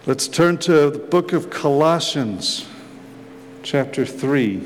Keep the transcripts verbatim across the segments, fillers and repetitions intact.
Let's turn to the book of Colossians, chapter three.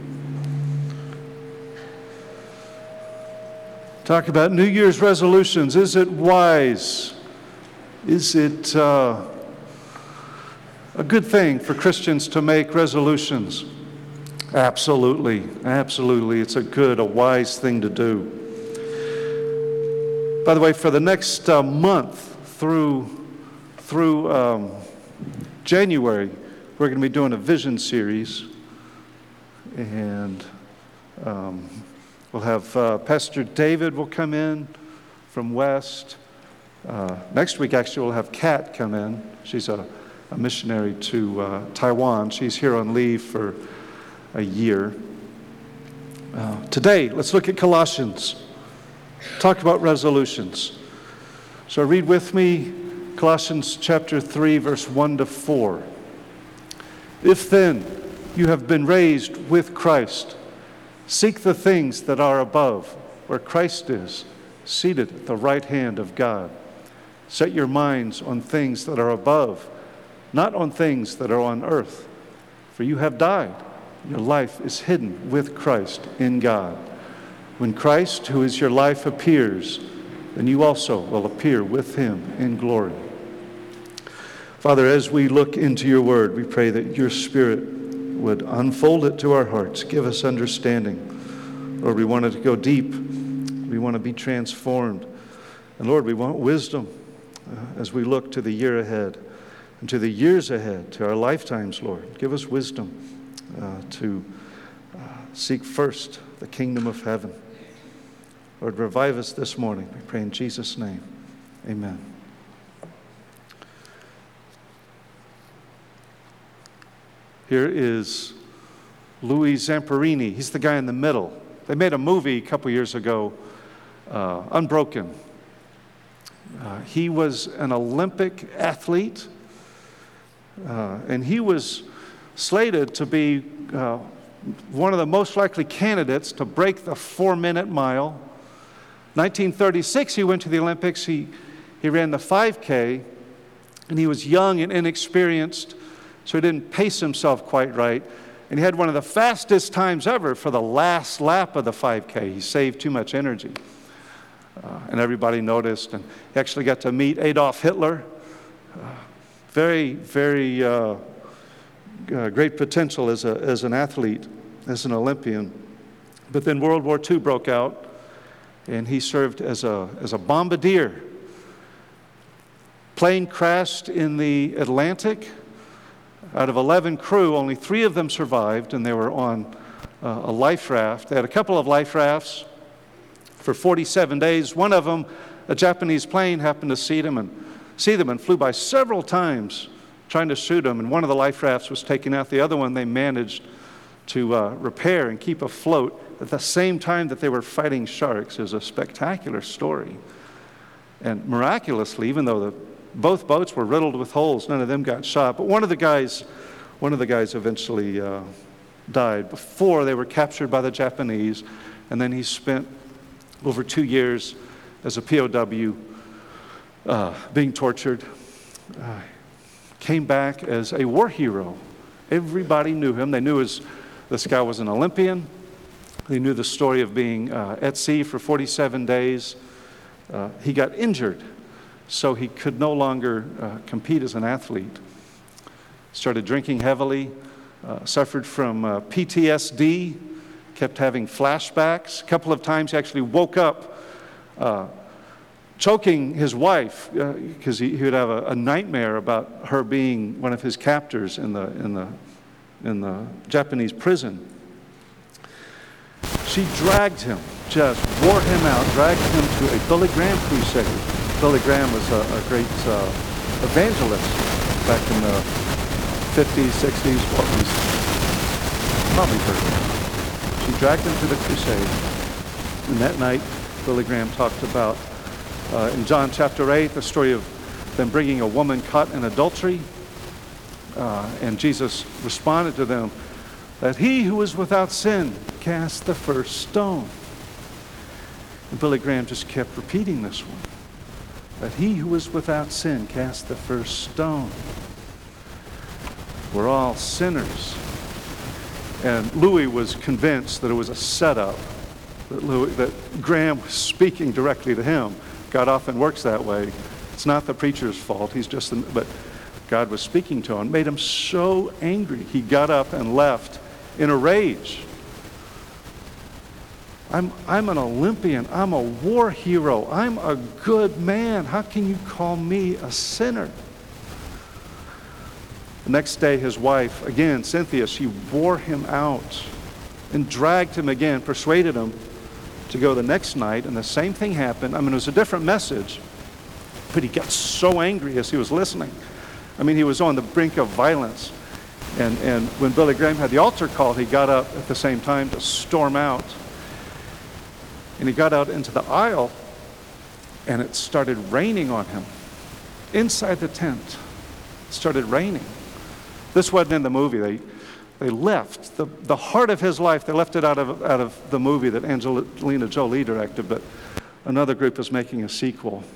Talk about New Year's resolutions. Is it wise? Is it uh, a good thing for Christians to make resolutions? Absolutely, absolutely. It's a good, a wise thing to do. By the way, for the next uh, month through through um, January, we're going to be doing a vision series, and um, we'll have uh, Pastor David will come in from West. Uh, next week, actually, we'll have Kat come in. She's a, a missionary to uh, Taiwan. She's here on leave for a year. Uh, today, let's look at Colossians. Talk about resolutions. So read with me Colossians chapter three, verse one to four. If then you have been raised with Christ, seek the things that are above, where Christ is, seated at the right hand of God. Set your minds on things that are above, not on things that are on earth. For you have died. Your life is hidden with Christ in God. When Christ, who is your life, appears, then you also will appear with him in glory. Father, as we look into your word, we pray that your Spirit would unfold it to our hearts. Give us understanding. Lord, we want it to go deep. We want to be transformed. And Lord, we want wisdom uh, as we look to the year ahead and to the years ahead, to our lifetimes, Lord. Give us wisdom uh, to uh, seek first the kingdom of heaven. Lord, revive us this morning. We pray in Jesus' name. Amen. Here is Louis Zamperini. He's the guy in the middle. They made a movie a couple years ago, uh, Unbroken. Uh, he was an Olympic athlete, uh, and he was slated to be uh, one of the most likely candidates to break the four-minute mile. nineteen thirty-six, he went to the Olympics. He, he ran the five K, and he was young and inexperienced, so he didn't pace himself quite right. And he had one of the fastest times ever for the last lap of the five K. He saved too much energy. Uh, and everybody noticed. And he actually got to meet Adolf Hitler. Uh, very, very uh, uh, great potential as, a, as an athlete, as an Olympian. But then World War Two broke out, and he served as a, as a bombardier. Plane crashed in the Atlantic. Out of eleven crew, only three of them survived, and they were on uh, a life raft. They had a couple of life rafts for forty-seven days. One of them, a Japanese plane, happened to see them and see them and flew by several times trying to shoot them, and one of the life rafts was taken out. The other one they managed to uh, repair and keep afloat at the same time that they were fighting sharks. It was a spectacular story. And miraculously, even though the both boats were riddled with holes, none of them got shot. But one of the guys, one of the guys eventually uh, died before they were captured by the Japanese. And then he spent over two years as a P O W uh, being tortured. Uh, came back as a war hero. Everybody knew him. They knew his, this guy was an Olympian. They knew the story of being uh, at sea for forty-seven days. Uh, he got injured, so he could no longer uh, compete as an athlete. Started drinking heavily, uh, suffered from uh, P T S D, kept having flashbacks. A couple of times he actually woke up uh, choking his wife because uh, he, he would have a, a nightmare about her being one of his captors in the, in the, in the Japanese prison. She dragged him, just wore him out, dragged him to a Billy Graham crusade. Billy Graham was a, a great uh, evangelist back in the fifties, sixties, what was probably heard. She dragged him to the crusade. And that night, Billy Graham talked about, uh, in John chapter eight, the story of them bringing a woman caught in adultery. Uh, and Jesus responded to them that he who is without sin cast the first stone. And Billy Graham just kept repeating this one. That he who is without sin cast the first stone. We're all sinners. And Louis was convinced that it was a setup, that, Louis, that Graham was speaking directly to him. God often works that way. It's not the preacher's fault. He's just, the, but God was speaking to him. Made him so angry. He got up and left in a rage. I'm, I'm an Olympian. I'm a war hero. I'm a good man. How can you call me a sinner? The next day, his wife, again, Cynthia, she wore him out and dragged him again, persuaded him to go the next night, and the same thing happened. I mean, it was a different message, but he got so angry as he was listening. I mean, he was on the brink of violence. And, and when Billy Graham had the altar call, he got up at the same time to storm out. And he got out into the aisle, and it started raining on him. Inside the tent, it started raining. This wasn't in the movie. They, they left the, the heart of his life. They left it out of, out of the movie that Angelina Jolie directed, but another group was making a sequel.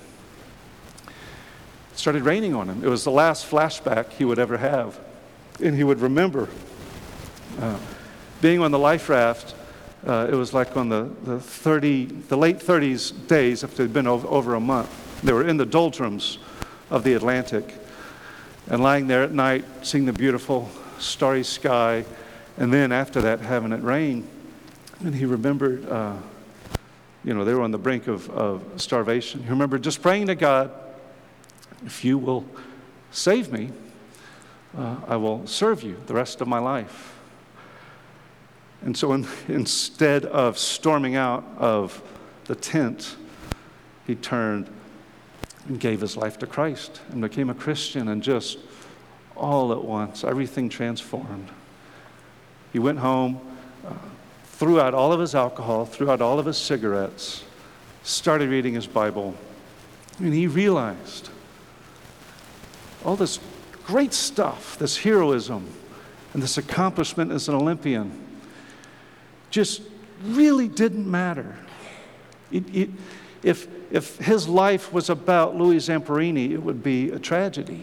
It started raining on him. It was the last flashback he would ever have. And he would remember uh, being on the life raft. Uh, it was like on the, the, thirty, the late thirties days, after it had been over, over a month. They were in the doldrums of the Atlantic. And lying there at night, seeing the beautiful starry sky, and then after that, having it rain. And he remembered, uh, you know, they were on the brink of, of starvation. He remembered just praying to God, if you will save me, uh, I will serve you the rest of my life. And so in, instead of storming out of the tent, he turned and gave his life to Christ and became a Christian, and just all at once, everything transformed. He went home, uh, threw out all of his alcohol, threw out all of his cigarettes, started reading his Bible, and he realized all this great stuff, this heroism and this accomplishment as an Olympian, just really didn't matter. It, it, if, if his life was about Louis Zamperini, it would be a tragedy.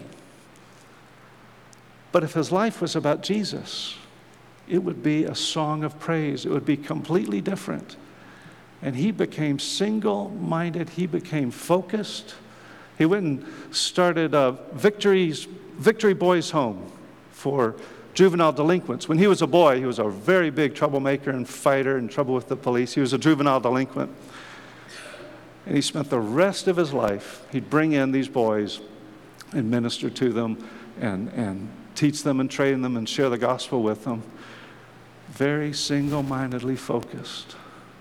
But if his life was about Jesus, it would be a song of praise. It would be completely different. And he became single-minded. He became focused. He went and started uh, Victory's, Victory Boys Home for juvenile delinquents. When he was a boy, he was a very big troublemaker and fighter, in trouble with the police. He was a juvenile delinquent. And he spent the rest of his life, he'd bring in these boys and minister to them and, and teach them and train them and share the gospel with them. Very single-mindedly focused.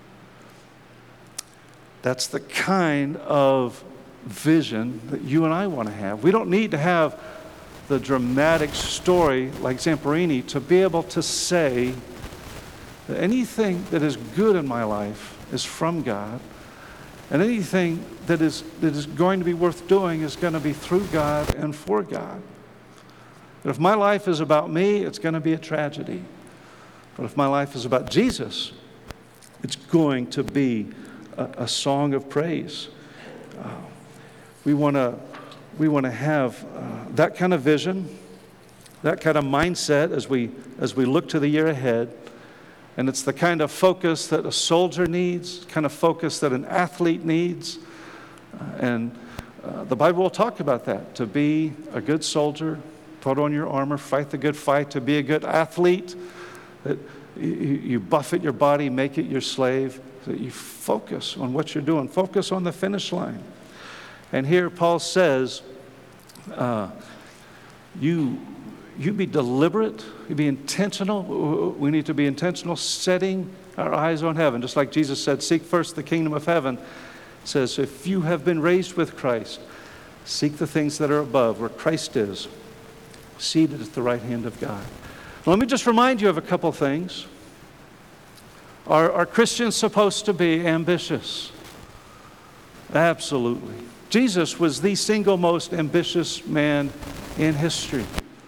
That's the kind of vision that you and I want to have. We don't need to have the dramatic story like Zamperini to be able to say that anything that is good in my life is from God, and anything that is that is going to be worth doing is going to be through God and for God. But if my life is about me, it's going to be a tragedy. But if my life is about Jesus, it's going to be a, a song of praise. Uh, we want to we want to have uh, that kind of vision, that kind of mindset as we as we look to the year ahead. And it's the kind of focus that a soldier needs, kind of focus that an athlete needs. Uh, and uh, the Bible will talk about that. To be a good soldier, put on your armor, fight the good fight. To be a good athlete, that you, you buffet your body, make it your slave, so that you focus on what you're doing. Focus on the finish line. And here Paul says, uh, you... You be deliberate, you be intentional. We need to be intentional, setting our eyes on heaven. Just like Jesus said, seek first the kingdom of heaven. It says, if you have been raised with Christ, seek the things that are above, where Christ is, seated at the right hand of God. Now, let me just remind you of a couple things. Are, are Christians supposed to be ambitious? Absolutely. Jesus was the single most ambitious man in history.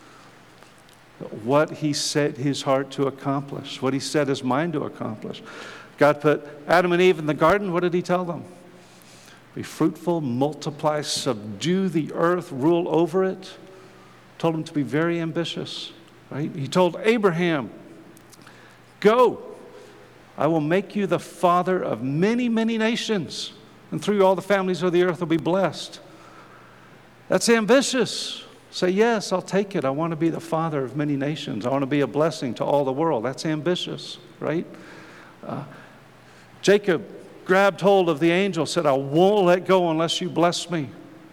What he set his heart to accomplish, what he set his mind to accomplish. God put Adam and Eve in the garden. What did he tell them? Be fruitful, multiply, subdue the earth, rule over it. Told them to be very ambitious. right? He told Abraham, go, I will make you the father of many, many nations, and through you all the families of the earth will be blessed. That's ambitious. Say, yes, I'll take it. I want to be the father of many nations. I want to be a blessing to all the world. That's ambitious, right? Uh, Jacob grabbed hold of the angel, said, I won't let go unless you bless me.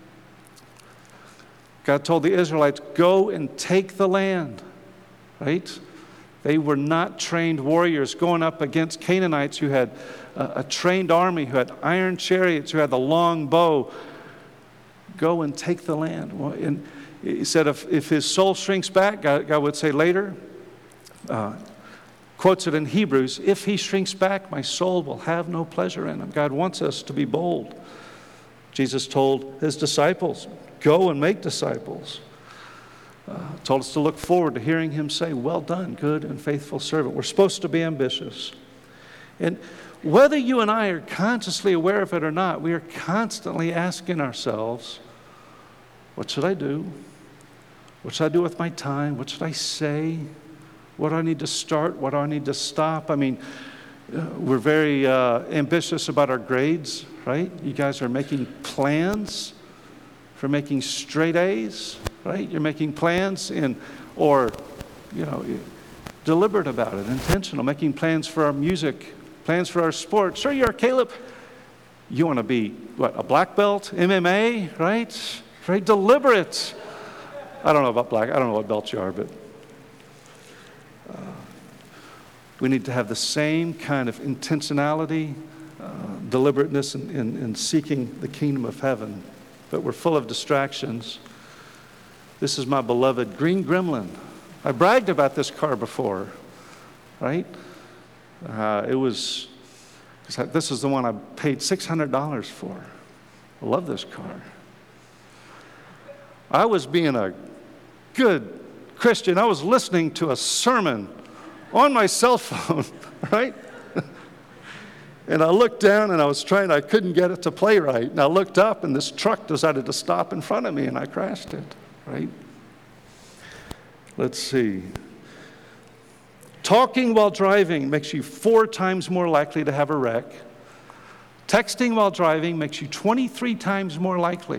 God told the Israelites, go and take the land, right? They were not trained warriors going up against Canaanites who had a, a trained army, who had iron chariots, who had the long bow. Go and take the land. Well, and he said if, if his soul shrinks back, God, God would say later, uh, quotes it in Hebrews, if he shrinks back, my soul will have no pleasure in him. God wants us to be bold. Jesus told his disciples, go and make disciples. Uh, told us to look forward to hearing him say, well done, good and faithful servant. We're supposed to be ambitious. And whether you and I are consciously aware of it or not, we are constantly asking ourselves, what should I do? What should I do with my time? What should I say? What do I need to start? What do I need to stop? I mean, uh, we're very uh, ambitious about our grades, right? You guys are making plans for making straight A's, right? You're making plans in, or, you know, deliberate about it, intentional, making plans for our music, plans for our sport. Sure you are, Caleb. You want to be, what, a black belt, M M A, right? Very deliberate. I don't know about black, I don't know what belt you are, but uh, we need to have the same kind of intentionality, uh, deliberateness in, in, in seeking the kingdom of heaven. But we're full of distractions. This is my beloved green Gremlin. I bragged about this car before, right? Uh, it was, this is the one I paid six hundred dollars for. I love this car. I was being a good Christian. I was listening to a sermon on my cell phone, right? And I looked down and I was trying, I couldn't get it to play right. And I looked up and this truck decided to stop in front of me and I crashed it, right? Let's see. Talking while driving makes you four times more likely to have a wreck. Texting while driving makes you twenty-three times more likely.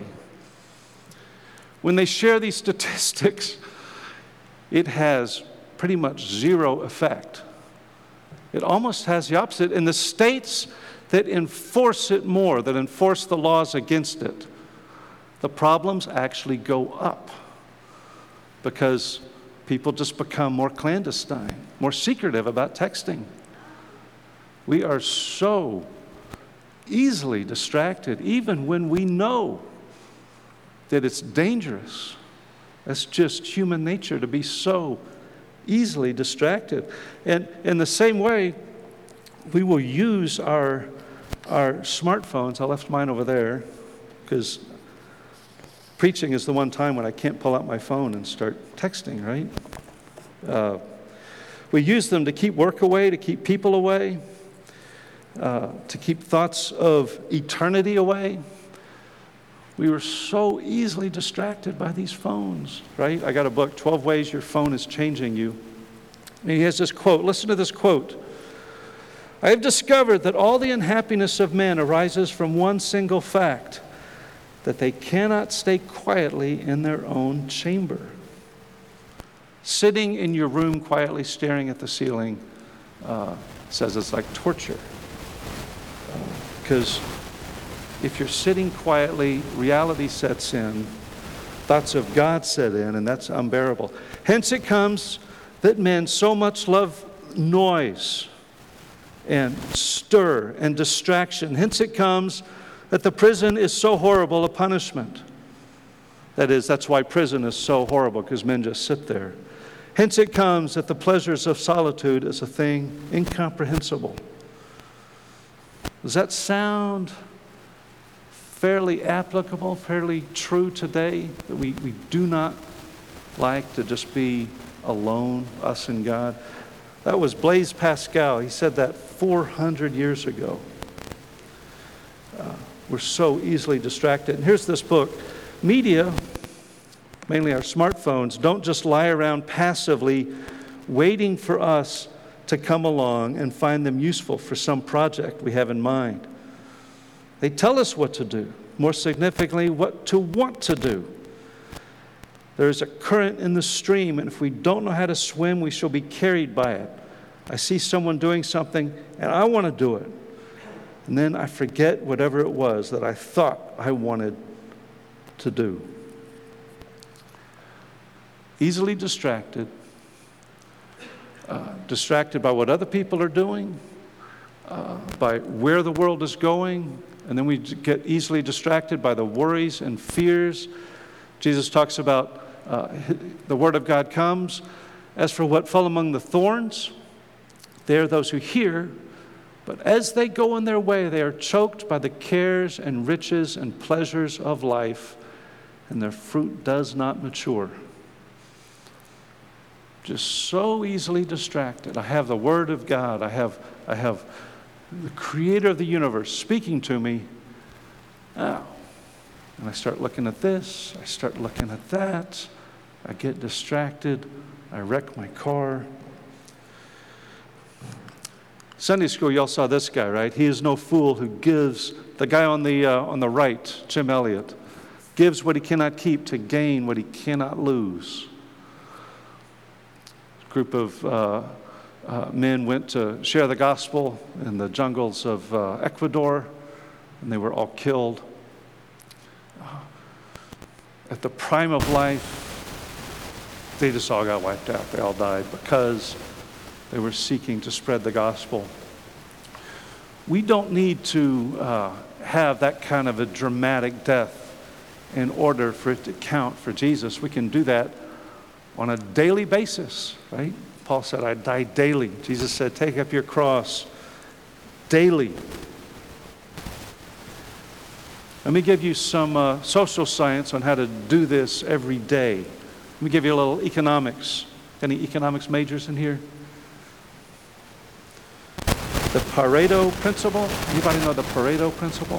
When they share these statistics, it has pretty much zero effect. It almost has the opposite. In the states that enforce it more, that enforce the laws against it, the problems actually go up because people just become more clandestine, more secretive about texting. We are so easily distracted, even when we know that it's dangerous. That's just human nature to be so easily distracted. And in the same way, we will use our, our smartphones. I left mine over there because preaching is the one time when I can't pull out my phone and start texting, right? Uh, we use them to keep work away, to keep people away, uh, to keep thoughts of eternity away. We were so easily distracted by these phones, right? I got a book, twelve Ways Your Phone is Changing You. And he has this quote. Listen to this quote. I have discovered that all the unhappiness of men arises from one single fact, that they cannot stay quietly in their own chamber. Sitting in your room quietly staring at the ceiling uh, says it's like torture. Because uh, if you're sitting quietly, reality sets in, thoughts of God set in, and that's unbearable. Hence it comes that men so much love noise and stir and distraction. Hence it comes that the prison is so horrible a punishment. That is, that's why prison is so horrible, because men just sit there. Hence it comes that the pleasures of solitude is a thing incomprehensible. Does that sound fairly applicable, fairly true today, that we, we do not like to just be alone, us and God? That was Blaise Pascal. He said that four hundred years ago. Uh, we're so easily distracted. And here's this book. Media mainly our smartphones, don't just lie around passively waiting for us to come along and find them useful for some project we have in mind. They tell us what to do, more significantly, what to want to do. There's a current in the stream, and if we don't know how to swim, we shall be carried by it. I see someone doing something, and I want to do it. And then I forget whatever it was that I thought I wanted to do. Easily distracted, uh, distracted by what other people are doing, uh, by where the world is going, and then we get easily distracted by the worries and fears. Jesus talks about uh, the Word of God comes. As for what fell among the thorns, they are those who hear, but as they go on their way, they are choked by the cares and riches and pleasures of life, and their fruit does not mature. Just so easily distracted. I have the Word of God. I have, I have the Creator of the universe speaking to me. Oh. And I start looking at this. I start looking at that. I get distracted. I wreck my car. Sunday school, y'all saw this guy, right? He is no fool who gives, the guy on the uh, on the right, Jim Elliott, gives what he cannot keep to gain what he cannot lose. A group of uh, uh, men went to share the gospel in the jungles of uh, Ecuador, and they were all killed. At the prime of life, they just all got wiped out. They all died because they were seeking to spread the gospel. We don't need to uh, have that kind of a dramatic death in order for it to count for Jesus. We can do that on a daily basis, right? Paul said, I die daily. Jesus said, take up your cross daily. Let me give you some uh, social science on how to do this every day. Let me give you a little economics. Any economics majors in here? The Pareto principle. Anybody know the Pareto principle?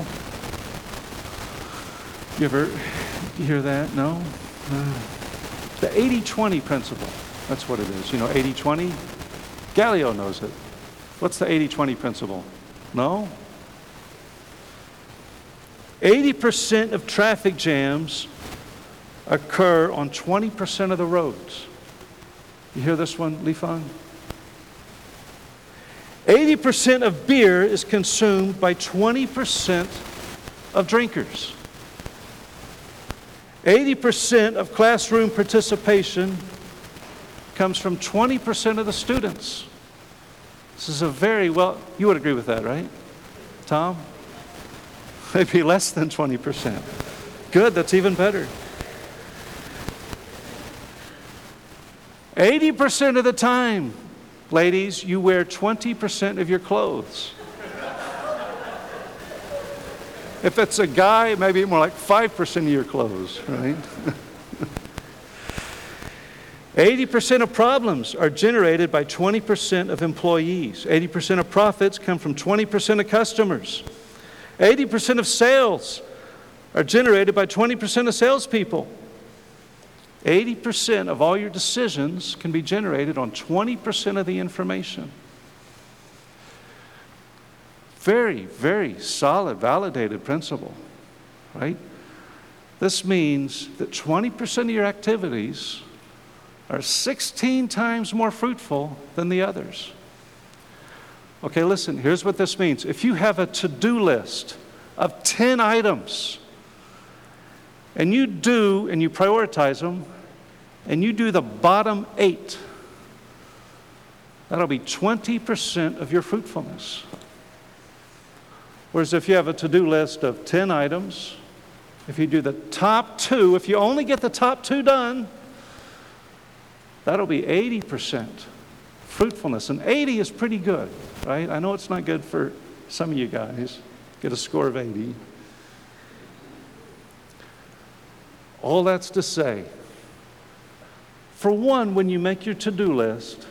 You ever you hear that? No? No. The eighty twenty principle. That's what it is. You know eighty twenty? Galileo knows it. What's the eighty twenty principle? No? eighty percent of traffic jams occur on twenty percent of the roads. You hear this one, Lifan? eighty percent of beer is consumed by twenty percent of drinkers. eighty percent of classroom participation comes from twenty percent of the students. This is a very, well, you would agree with that, right? Tom? Maybe less than twenty percent. Good, that's even better. eighty percent of the time, ladies, you wear twenty percent of your clothes. If it's a guy, maybe more like five percent of your clothes, right? eighty percent of problems are generated by twenty percent of employees. eighty percent of profits come from twenty percent of customers. eighty percent of sales are generated by twenty percent of salespeople. eighty percent of all your decisions can be generated on twenty percent of the information. Very, very solid, validated principle, right? This means that twenty percent of your activities are sixteen times more fruitful than the others. Okay, listen, here's what this means. If you have a to-do list of ten items, and you do, and you prioritize them, and you do the bottom eight, that'll be twenty percent of your fruitfulness. Whereas if you have a to-do list of ten items, if you do the top two, if you only get the top two done, that'll be eighty percent fruitfulness. And eighty is pretty good, right? I know it's not good for some of you guys. Get a score of eighty. All that's to say, for one, when you make your to-do list,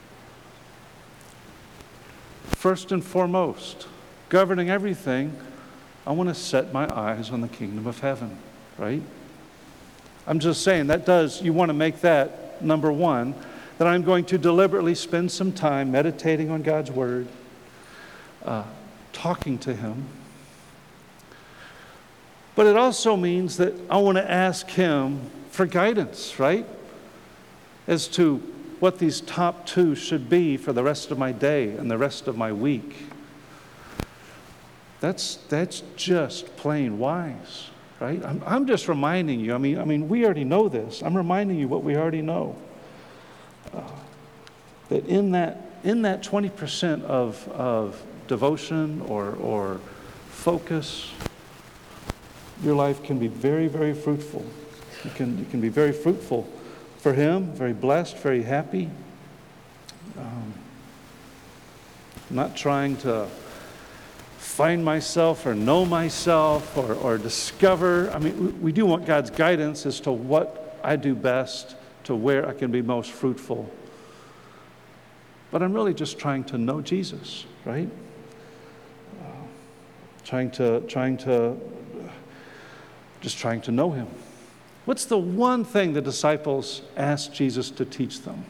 first and foremost, governing everything, I want to set my eyes on the kingdom of heaven, right? I'm just saying that does, you want to make that number one, that I'm going to deliberately spend some time meditating on God's Word, uh, talking to Him. But it also means that I want to ask Him for guidance, right? As to what these top two should be for the rest of my day and the rest of my week. That's, that's just plain wise, right? I'm, I'm just reminding you, I mean, I mean, we already know this. I'm reminding you what we already know. Uh, that in that, in that twenty percent of, of devotion or, or focus, your life can be very, very fruitful. You can, you can be very fruitful for Him, very blessed, very happy. Um, I'm not trying to find myself or know myself or, or discover. I mean, we, we do want God's guidance as to what I do best, to where I can be most fruitful. But I'm really just trying to know Jesus, right? Uh, trying to, trying to, just trying to know Him. What's the one thing the disciples asked Jesus to teach them?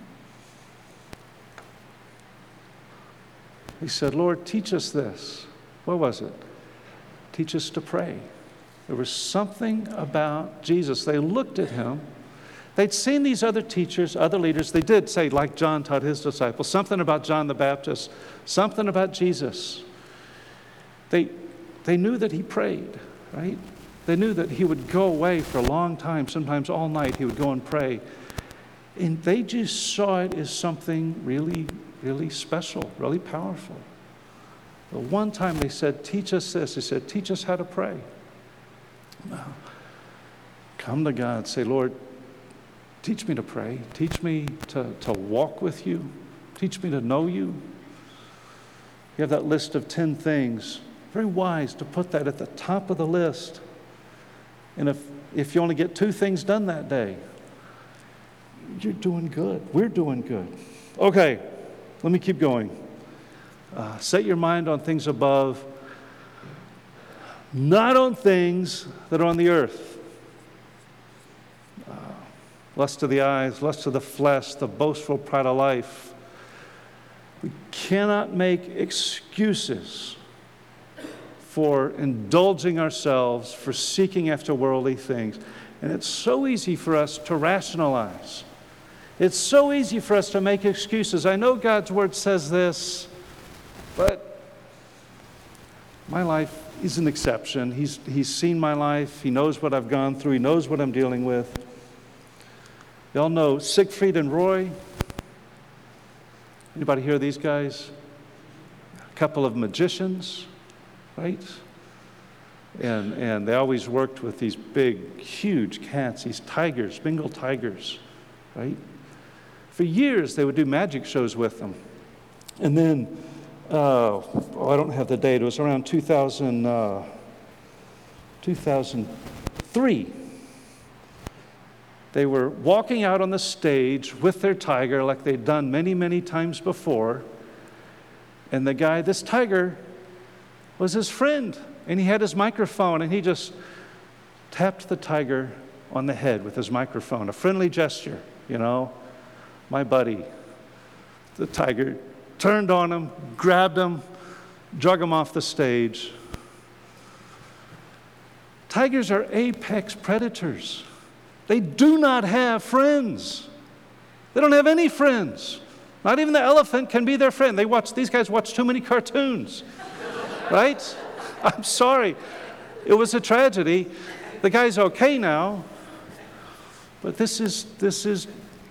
He said, Lord, teach us this. What was it? Teach us to pray. There was something about Jesus. They looked at Him. They'd seen these other teachers, other leaders. They did say, like John taught his disciples, something about John the Baptist, something about Jesus. They, they knew that He prayed, right? They knew that He would go away for a long time, sometimes all night. He would go and pray. And they just saw it as something really, really special, really powerful. The one time they said, teach us this, He said, teach us how to pray. Now, come to God, say, Lord, teach me to pray. Teach me to, to walk with You. Teach me to know You. You have that list of ten things. Very wise to put that at the top of the list. And if, if you only get two things done that day, you're doing good. We're doing good. Okay, let me keep going. Uh, set your mind on things above, not on things that are on the earth. Uh, lust of the eyes, lust of the flesh, the boastful pride of life. We cannot make excuses for indulging ourselves, for seeking after worldly things. And it's so easy for us to rationalize. It's so easy for us to make excuses. I know God's Word says this, but my life is an exception. He's, he's seen my life. He knows what I've gone through. He knows what I'm dealing with. Y'all know Siegfried and Roy? Anybody hear these guys? A couple of magicians. Right? And and they always worked with these big, huge cats, these tigers, Bengal tigers, right? For years, they would do magic shows with them. And then, uh, oh, I don't have the date, it was around two thousand, uh, two thousand three. They were walking out on the stage with their tiger like they'd done many, many times before. And the guy, this tiger, was his friend, and he had his microphone, and he just tapped the tiger on the head with his microphone, a friendly gesture, you know, my buddy. The tiger turned on him, grabbed him, drug him off the stage. Tigers are apex predators. They do not have friends. They don't have any friends. Not even the elephant can be their friend. They watch, these guys watch too many cartoons. Right? I'm sorry. It was a tragedy. The guy's okay now. But this is, this is,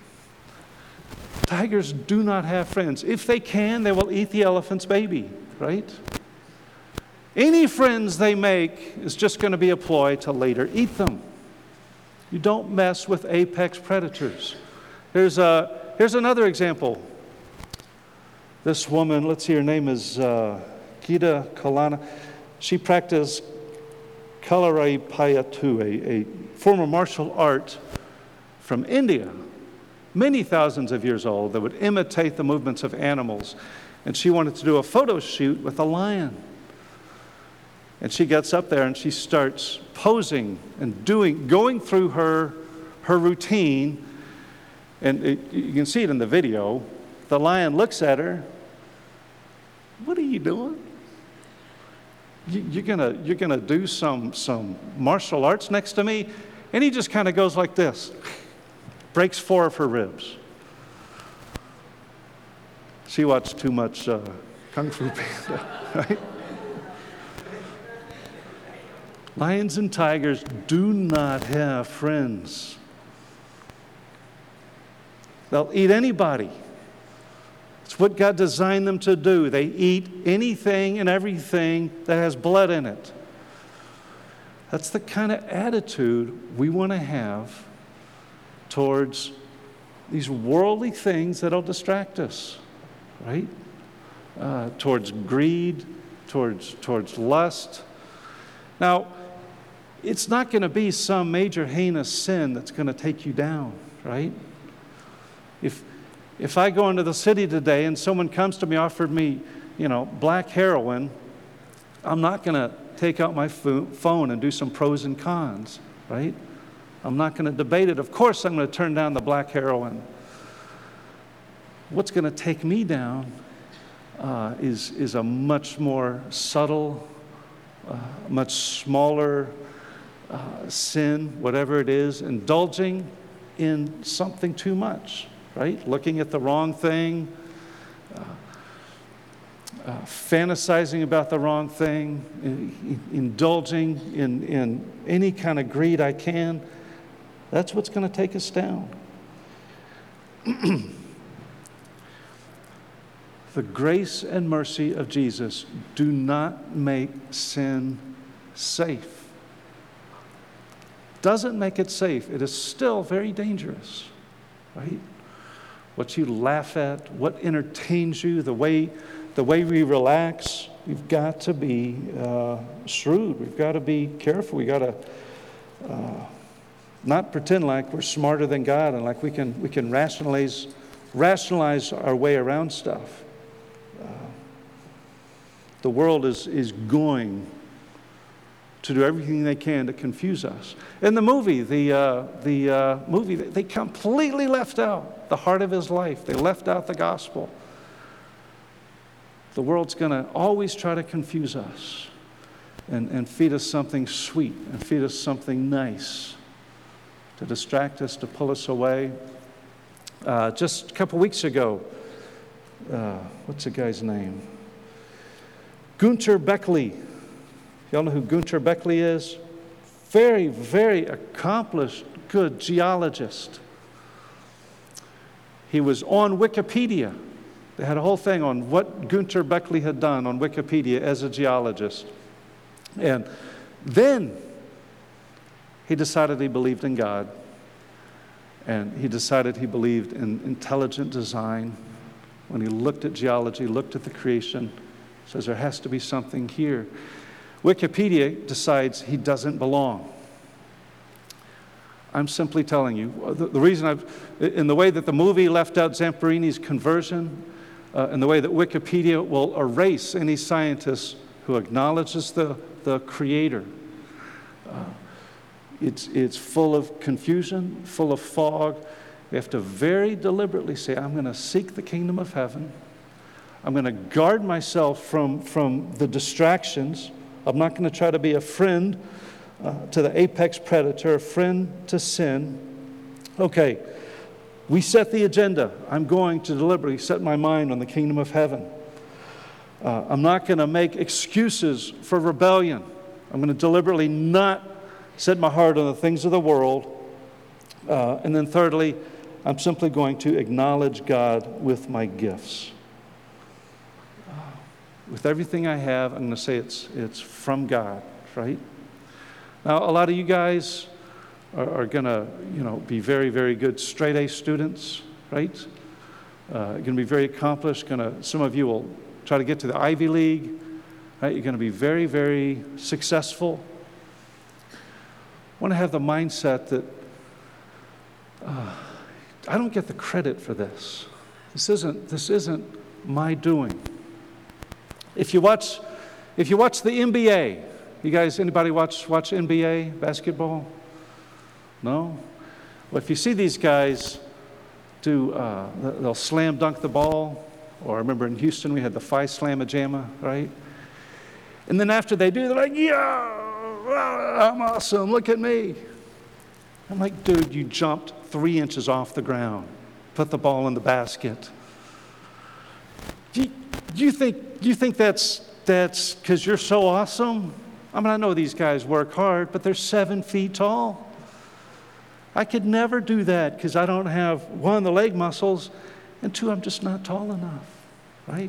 tigers do not have friends. If they can, they will eat the elephant's baby, right? Any friends they make is just going to be a ploy to later eat them. You don't mess with apex predators. Here's, a, here's another example. This woman, let's see, her name is uh, Gita Kalana. She practiced Kalaripayattu, a, a form of martial art from India, many thousands of years old, that would imitate the movements of animals. And she wanted to do a photo shoot with a lion. And she gets up there and she starts posing and doing, going through her her routine, and it, you can see it in the video. The lion looks at her. What are you doing? You, you're gonna you're gonna do some some martial arts next to me? And he just kind of goes like this, breaks four of her ribs. She watched too much uh, Kung Fu Panda, right? Lions and tigers do not have friends. They'll eat anybody. It's what God designed them to do. They eat anything and everything that has blood in it. That's the kind of attitude we want to have towards these worldly things that'll distract us, right? Uh, towards greed, towards, towards lust. Now, it's not going to be some major heinous sin that's going to take you down, right? If if I go into the city today and someone comes to me, offered me, you know, black heroin, I'm not going to take out my fo- phone and do some pros and cons, right? I'm not going to debate it. Of course, I'm going to turn down the black heroin. What's going to take me down uh, is is a much more subtle, uh, much smaller uh, sin, whatever it is, indulging in something too much. Right? Looking at the wrong thing, uh, uh, fantasizing about the wrong thing, in, indulging in, in any kind of greed I can. That's what's going to take us down. The grace and mercy of Jesus do not make sin safe. Doesn't make it safe. It is still very dangerous, right? What you laugh at, what entertains you, the way, the way we relax, we've got to be uh, shrewd. We've got to be careful. We've got to uh, not pretend like we're smarter than God and like we can we can rationalize rationalize our way around stuff. Uh, the world is is going to do everything they can to confuse us. In the movie, the uh, the uh, movie, they completely left out the heart of his life. They left out the gospel. The world's going to always try to confuse us and, and feed us something sweet and feed us something nice to distract us, to pull us away. Uh, just a couple weeks ago, uh, what's the guy's name? Gunter Beckley. Y'all know who Gunter Beckley is? Very, very accomplished, good geologist. He was on Wikipedia. They had a whole thing on what Gunter Beckley had done on Wikipedia as a geologist. And then he decided he believed in God. And he decided he believed in intelligent design. When he looked at geology, looked at the creation, says there has to be something here. Wikipedia decides he doesn't belong. I'm simply telling you, the, the reason I've, in the way that the movie left out Zamperini's conversion, uh, in the way that Wikipedia will erase any scientist who acknowledges the, the Creator. Uh, it's, it's full of confusion, full of fog. We have to very deliberately say, I'm going to seek the kingdom of heaven. I'm going to guard myself from, from the distractions. I'm not going to try to be a friend uh, to the apex predator, a friend to sin. Okay, we set the agenda. I'm going to deliberately set my mind on the kingdom of heaven. Uh, I'm not going to make excuses for rebellion. I'm going to deliberately not set my heart on the things of the world. Uh, and then thirdly, I'm simply going to acknowledge God with my gifts. With everything I have, I'm going to say it's it's from God, right? Now, a lot of you guys are, are going to, you know, be very, very good straight-A students, right? Uh, you're going to be very accomplished. Going to, some of you will try to get to the Ivy League, right? You're going to be very, very successful. I want to have the mindset that uh, I don't get the credit for this. This isn't this isn't my doing. If you watch, if you watch the N B A, you guys, anybody watch watch N B A basketball? No? Well, if you see these guys do, uh, they'll slam dunk the ball, or I remember in Houston we had the Phi Slamma Jamma, right? And then after they do, they're like, yeah, I'm awesome, look at me. I'm like, dude, you jumped three inches off the ground, put the ball in the basket. Do you, do you think, you think that's that's because you're so awesome? I mean, I know these guys work hard, but they're seven feet tall. I could never do that because I don't have, one, the leg muscles, and two, I'm just not tall enough, right?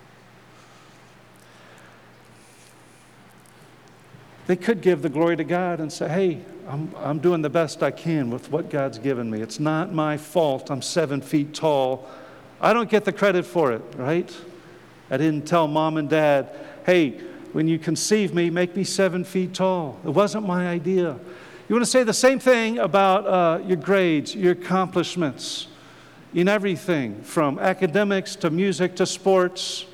They could give the glory to God and say, hey, I'm, I'm doing the best I can with what God's given me. It's not my fault I'm seven feet tall. I don't get the credit for it, right? I didn't tell mom and dad, hey, when you conceive me, make me seven feet tall. It wasn't my idea. You want to say the same thing about uh, your grades, your accomplishments, in everything, from academics to music to sports.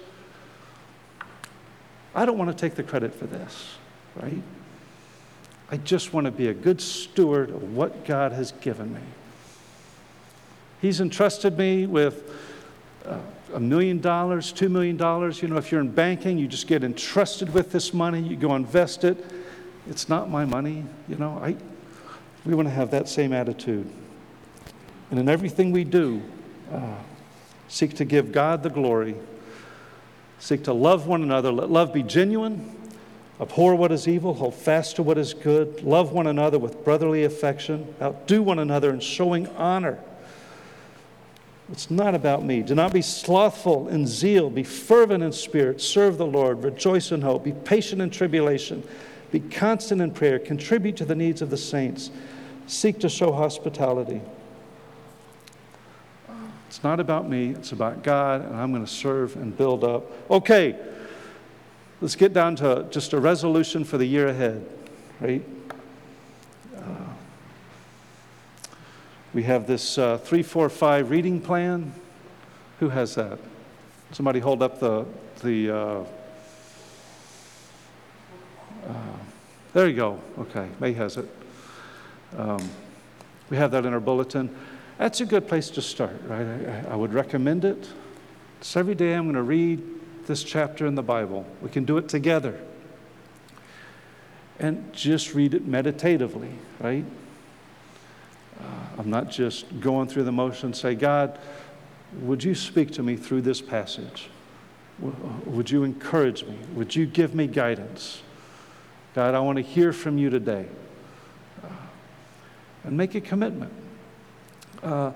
I don't want to take the credit for this, right? I just want to be a good steward of what God has given me. He's entrusted me with uh, a million dollars, two million dollars. You know, if you're in banking, you just get entrusted with this money, you go invest it. It's not my money, you know. I, we want to have that same attitude. And in everything we do, uh, seek to give God the glory. Seek to love one another. Let love be genuine. Abhor what is evil. Hold fast to what is good. Love one another with brotherly affection. Outdo one another in showing honor. It's not about me. Do not be slothful in zeal. Be fervent in spirit. Serve the Lord. Rejoice in hope. Be patient in tribulation. Be constant in prayer. Contribute to the needs of the saints. Seek to show hospitality. It's not about me. It's about God, and I'm going to serve and build up. Okay, let's get down to just a resolution for the year ahead, right? Uh, we have this uh, three, four, five reading plan. Who has that? Somebody hold up the the. Uh, Uh, there you go. Okay, May has it. Um, we have that in our bulletin. That's a good place to start, right? I, I would recommend it. So every day I'm going to read this chapter in the Bible. We can do it together. And just read it meditatively, right? Uh, I'm not just going through the motions. Say, God, would you speak to me through this passage? Would you encourage me? Would you give me guidance? God, I want to hear from you today. Uh, and make a commitment. Uh,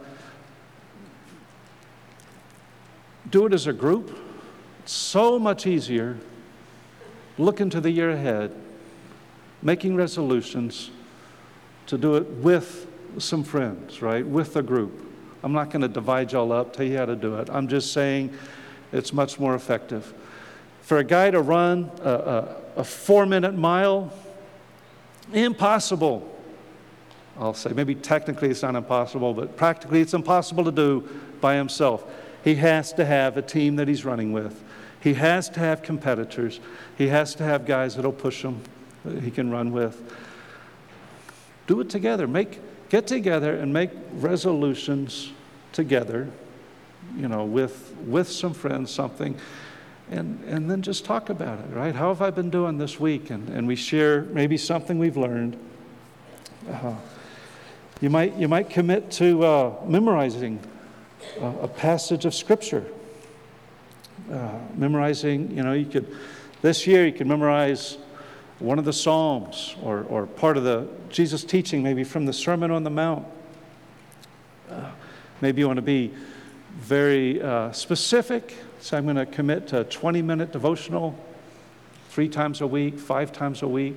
do it as a group. It's so much easier. Look into the year ahead, making resolutions to do it with some friends, right? With a group. I'm not going to divide y'all up, tell you how to do it. I'm just saying it's much more effective. For a guy to run a, a, a four-minute mile, impossible. I'll say maybe technically it's not impossible, but practically it's impossible to do by himself. He has to have a team that he's running with. He has to have competitors. He has to have guys that'll push him, that he can run with. Do it together. Make get together and make resolutions together, you know, with with some friends, something. And and then just talk about it, right? How have I been doing this week? And, and we share maybe something we've learned. Uh, you might you might commit to uh, memorizing a, a passage of Scripture. Uh, memorizing, you know, you could this year you could memorize one of the Psalms or or part of the Jesus teaching, maybe from the Sermon on the Mount. Uh, maybe you want to be very uh, specific. So I'm going to commit to a twenty-minute devotional three times a week, five times a week.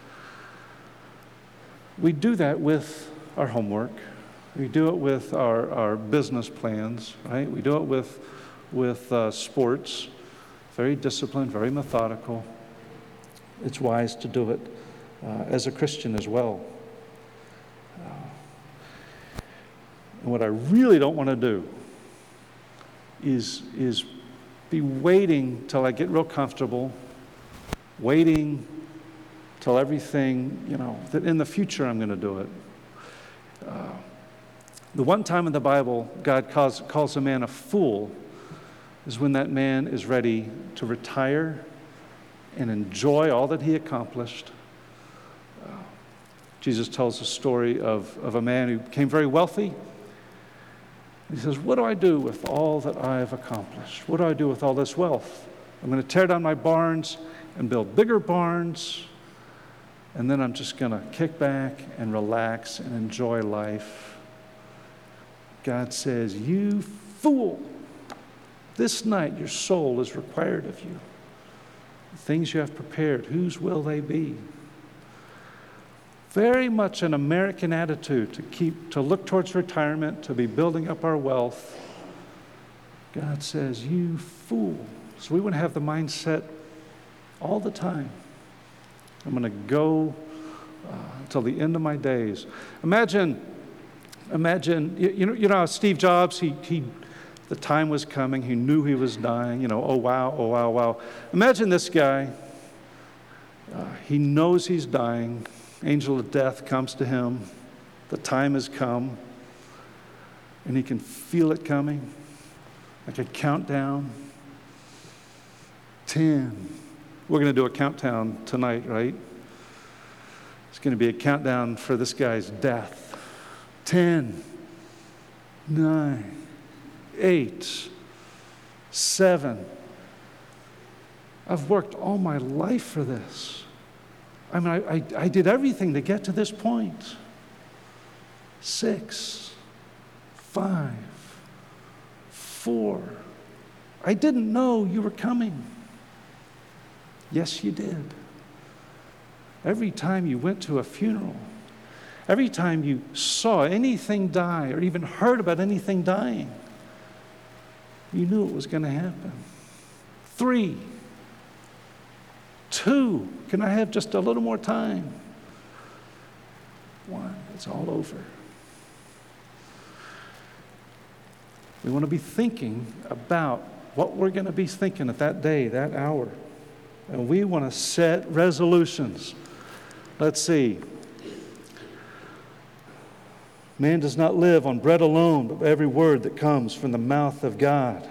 We do that with our homework. We do it with our, our business plans, right? We do it with, with uh, sports. Very disciplined, very methodical. It's wise to do it uh, as a Christian as well. Uh, and what I really don't want to do is is be waiting till I get real comfortable, waiting till everything, you know, that in the future I'm going to do it. Uh, The one time in the Bible God calls, calls a man a fool is when that man is ready to retire and enjoy all that he accomplished. Uh, Jesus tells a story of, of a man who became very wealthy. He says, what do I do with all that I've accomplished? What do I do with all this wealth? I'm going to tear down my barns and build bigger barns, and then I'm just going to kick back and relax and enjoy life. God says, you fool, this night your soul is required of you. The things you have prepared, whose will they be? Very much an American attitude to keep, to look towards retirement, to be building up our wealth. God says, you fool. So we want to have the mindset all the time. I'm going to go uh, until the end of my days. Imagine, imagine, you, you know, you know, Steve Jobs, he, he, the time was coming. He knew he was dying. You know, oh wow, oh wow, wow. Imagine this guy. Uh, he knows he's dying. Angel of death comes to him. The time has come. And he can feel it coming. Like a countdown. Ten. We're going to do a countdown tonight, right? It's going to be a countdown for this guy's death. Ten. Nine. Eight. Seven. I've worked all my life for this. I mean, I, I, I did everything to get to this point. Six, five, four. I didn't know you were coming. Yes, you did. Every time you went to a funeral, every time you saw anything die or even heard about anything dying, you knew it was going to happen. Three. Two, can I have just a little more time? One, it's all over. We want to be thinking about what we're going to be thinking at that day, that hour. And we want to set resolutions. Let's see. Man does not live on bread alone, but every word that comes from the mouth of God.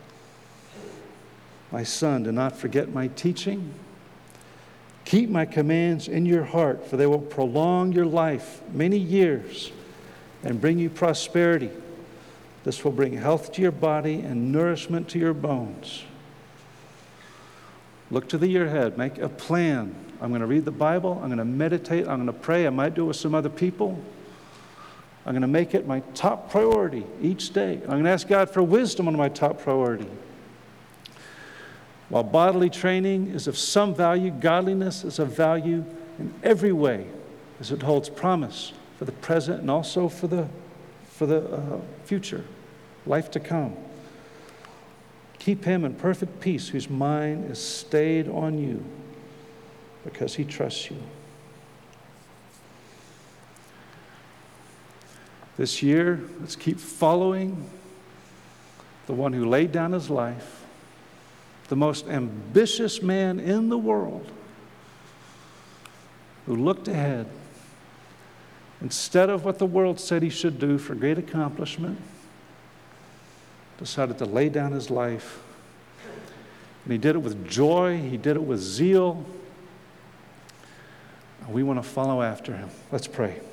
My son, do not forget my teaching. Keep my commands in your heart, for they will prolong your life many years and bring you prosperity. This will bring health to your body and nourishment to your bones. Look to the year ahead. Make a plan. I'm going to read the Bible. I'm going to meditate. I'm going to pray. I might do it with some other people. I'm going to make it my top priority each day. I'm going to ask God for wisdom on my top priority. While bodily training is of some value, godliness is of value in every way, as it holds promise for the present and also for the, for the uh, future, life to come. Keep him in perfect peace, whose mind is stayed on you, because he trusts you. This year, let's keep following the one who laid down his life, the most ambitious man in the world, who looked ahead. Instead of what the world said he should do for great accomplishment, decided to lay down his life. And he did it with joy. He did it with zeal. We want to follow after him. Let's pray.